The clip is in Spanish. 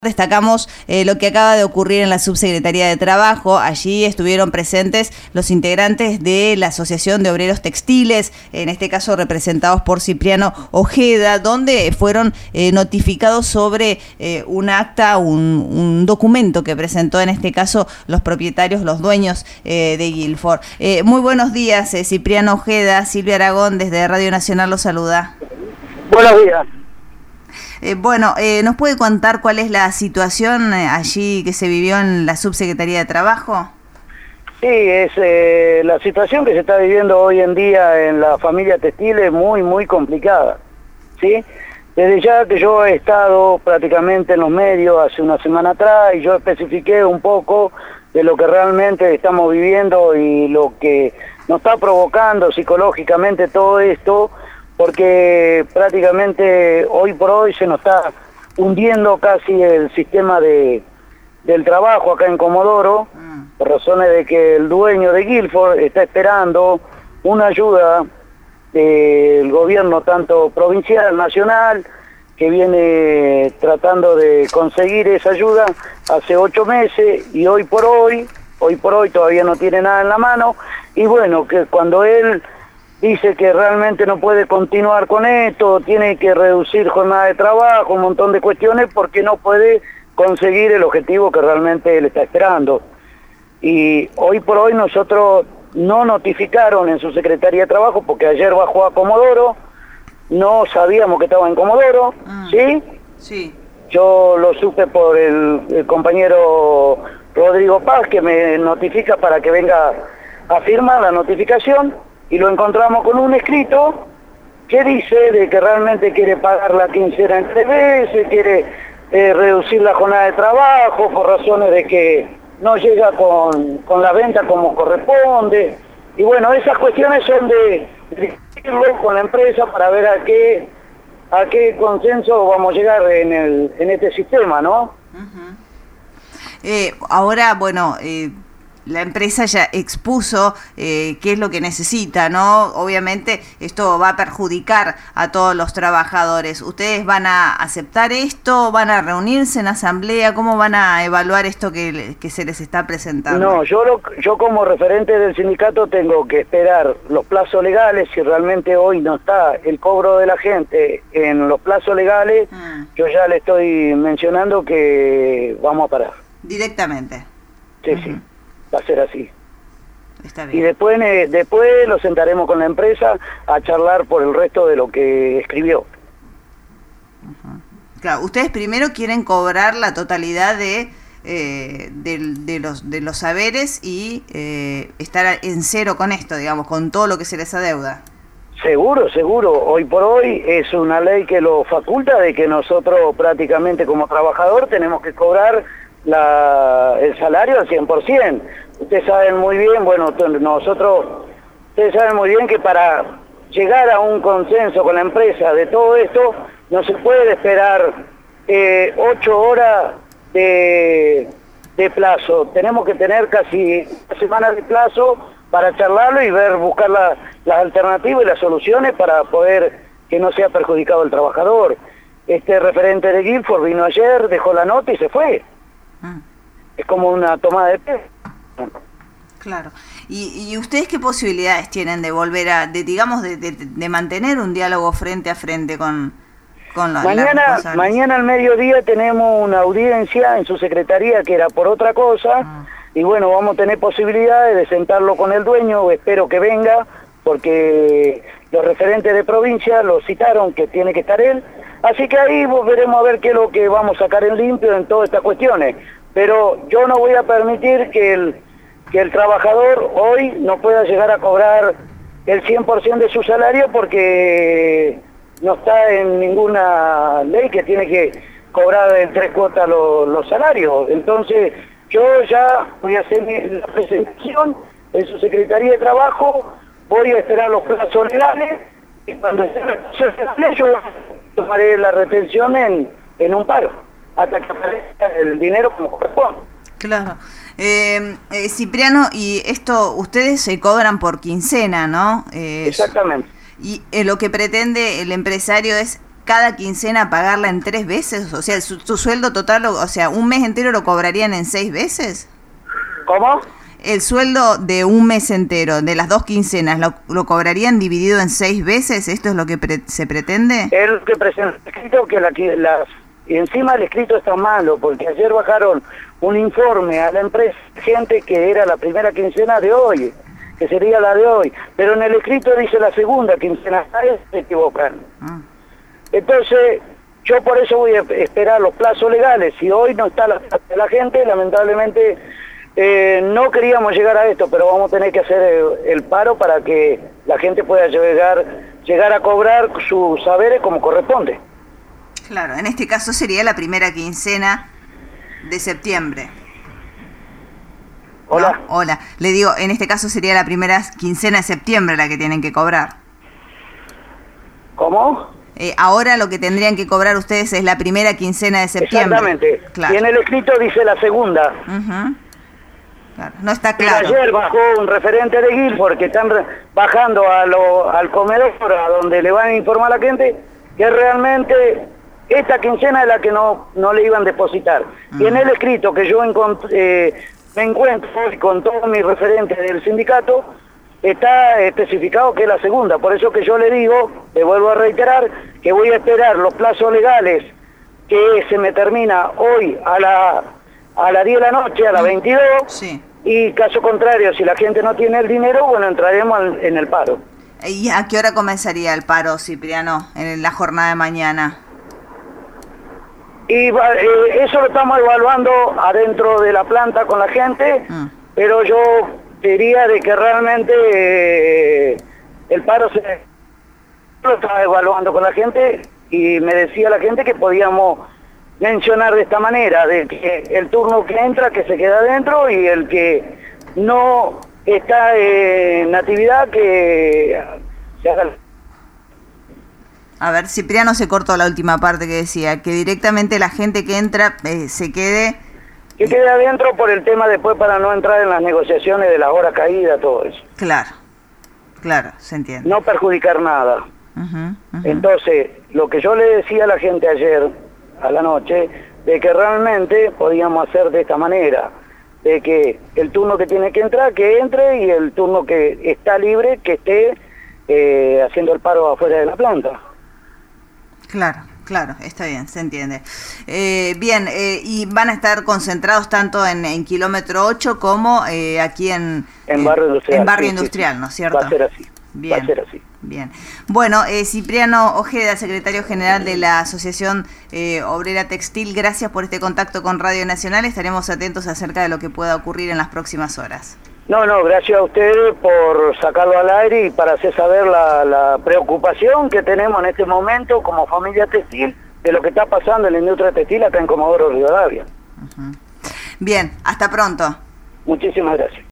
Destacamos lo que acaba de ocurrir en la Subsecretaría de Trabajo. Allí estuvieron presentes los integrantes de la Asociación de Obreros Textiles, en este caso representados por Cipriano Ojeda, donde fueron notificados sobre un acta, un documento que presentó en este caso los propietarios, los dueños de Guilford. Muy buenos días, Cipriano Ojeda. Silvia Aragón desde Radio Nacional los saluda. Buenos días. ¿Nos puede contar cuál es la situación allí que se vivió en la Subsecretaría de Trabajo? Sí, es la situación que se está viviendo hoy en día en la familia textil es muy complicada, ¿sí? Desde ya que yo he estado prácticamente en los medios hace una semana atrás y yo especifiqué un poco de lo que realmente estamos viviendo y lo que nos está provocando psicológicamente todo esto, porque prácticamente hoy por hoy se nos está hundiendo casi el sistema del trabajo acá en Comodoro, por razones de que el dueño de Guilford está esperando una ayuda del gobierno tanto provincial, nacional, que viene tratando de conseguir esa ayuda hace 8 meses y hoy por hoy todavía no tiene nada en la mano. Y bueno, que cuando él dice que realmente no puede continuar con esto, tiene que reducir jornada de trabajo, un montón de cuestiones, porque no puede conseguir el objetivo que realmente él está esperando. Y hoy por hoy nosotros no notificaron en su Secretaría de Trabajo, porque ayer bajó a Comodoro, no sabíamos que estaba en Comodoro, ¿sí? Sí. Yo lo supe por el compañero Rodrigo Paz, que me notifica para que venga a firmar la notificación, y lo encontramos con un escrito que dice de que realmente quiere pagar la quincena en 3 veces, quiere reducir la jornada de trabajo por razones de que no llega con la venta como corresponde. Y bueno, esas cuestiones son de discutirlo con la empresa para ver a qué consenso vamos a llegar en este sistema, ¿no? Ahora, la empresa ya expuso qué es lo que necesita, ¿no? Obviamente esto va a perjudicar a todos los trabajadores. ¿Ustedes van a aceptar esto? ¿Van a reunirse en asamblea? ¿Cómo van a evaluar esto que se les está presentando? No, yo como referente del sindicato tengo que esperar los plazos legales. Si realmente hoy no está el cobro de la gente en los plazos legales, yo ya le estoy mencionando que vamos a parar. ¿Directamente? Sí, sí. Va a ser así. Está bien. Y después lo sentaremos con la empresa a charlar por el resto de lo que escribió. Claro, ustedes primero quieren cobrar la totalidad de los saberes y estar en cero con esto, digamos, con todo lo que se les adeuda. Seguro. Hoy por hoy es una ley que lo faculta de que nosotros prácticamente como trabajador tenemos que cobrar el salario al 100%. Ustedes saben muy bien, ustedes saben muy bien que para llegar a un consenso con la empresa de todo esto, no se puede esperar 8 horas de plazo. Tenemos que tener casi una semana de plazo para charlarlo y buscar las alternativas y las soluciones para poder que no sea perjudicado el trabajador. Este referente de Guilford vino ayer, dejó la nota y se fue. Es como una tomada de pez. Claro. ¿Y ustedes qué posibilidades tienen de volver de mantener un diálogo frente a frente con la mañana al mediodía tenemos una audiencia en su secretaría que era por otra cosa, y bueno, vamos a tener posibilidades de sentarlo con el dueño, espero que venga, porque los referentes de provincia lo citaron que tiene que estar él, así que ahí veremos a ver qué es lo que vamos a sacar en limpio en todas estas cuestiones. Pero yo no voy a permitir que el trabajador hoy no pueda llegar a cobrar el 100% de su salario, porque no está en ninguna ley que tiene que cobrar en 3 cuotas los salarios. Entonces yo ya voy a hacer la presentación en su Secretaría de Trabajo, voy a esperar los plazos legales, y cuando estén los plazos legales yo tomaré la retención en un paro, hasta que aparezca el dinero como corresponde. Claro. Cipriano, y esto, ustedes se cobran por quincena, ¿no? Exactamente. Y lo que pretende el empresario es cada quincena pagarla en 3 veces? O sea, su sueldo total, o sea, un mes entero lo cobrarían en 6 veces. ¿Cómo? El sueldo de un mes entero, de las 2 quincenas, ¿lo cobrarían dividido en 6 veces? ¿Esto es lo que se pretende? El que presenta el escrito y encima el escrito está malo, porque ayer bajaron un informe a la empresa, gente que era la primera quincena de hoy, que sería la de hoy, pero en el escrito dice la segunda quincena, se equivocan. Entonces, yo por eso voy a esperar los plazos legales. Si hoy no está la gente, lamentablemente no queríamos llegar a esto, pero vamos a tener que hacer el paro para que la gente pueda llegar a cobrar sus saberes como corresponde. Claro, en este caso sería la primera quincena de septiembre. Hola. ¿No? Hola. Le digo, en este caso sería la primera quincena de septiembre la que tienen que cobrar. ¿Cómo? Ahora lo que tendrían que cobrar ustedes es la primera quincena de septiembre. Exactamente. Claro. Y en el escrito dice la segunda. Claro. No está claro. Pero ayer bajó un referente de GIL porque están bajando al comedor a donde le van a informar a la gente que realmente esta quincena es la que no le iban a depositar. Y en el escrito que yo me encuentro hoy con todos mis referentes del sindicato, está especificado que es la segunda. Por eso que yo le digo, le vuelvo a reiterar, que voy a esperar los plazos legales que se me termina hoy a las 10 de la noche, a las 22, sí. Y caso contrario, si la gente no tiene el dinero, bueno, entraremos en el paro. ¿Y a qué hora comenzaría el paro, Cipriano, en la jornada de mañana? Y eso lo estamos evaluando adentro de la planta con la gente, pero yo diría de que realmente el paro lo estaba evaluando con la gente y me decía la gente que podíamos mencionar de esta manera, de que el turno que entra, que se queda adentro, y el que no está en actividad, que se haga. A ver, Cipriano se cortó la última parte que decía, que directamente la gente que entra se quede... Que quede adentro por el tema después para no entrar en las negociaciones de las horas caídas, todo eso. Claro, se entiende. No perjudicar nada. Entonces, lo que yo le decía a la gente ayer, a la noche, de que realmente podíamos hacer de esta manera, de que el turno que tiene que entrar, que entre, y el turno que está libre, que esté haciendo el paro afuera de la planta. Claro, está bien, se entiende. Bien, y van a estar concentrados tanto en kilómetro 8 como aquí en Barrio Industrial. En Barrio Industrial, ¿no es cierto? Va a ser así. Bien. Va a ser así. Bien. Bueno, Cipriano Ojeda, secretario general de la Asociación Obrera Textil, gracias por este contacto con Radio Nacional. Estaremos atentos acerca de lo que pueda ocurrir en las próximas horas. No, gracias a ustedes por sacarlo al aire y para hacer saber la preocupación que tenemos en este momento como familia textil de lo que está pasando en la industria textil acá en Comodoro Rivadavia. Bien, hasta pronto. Muchísimas gracias.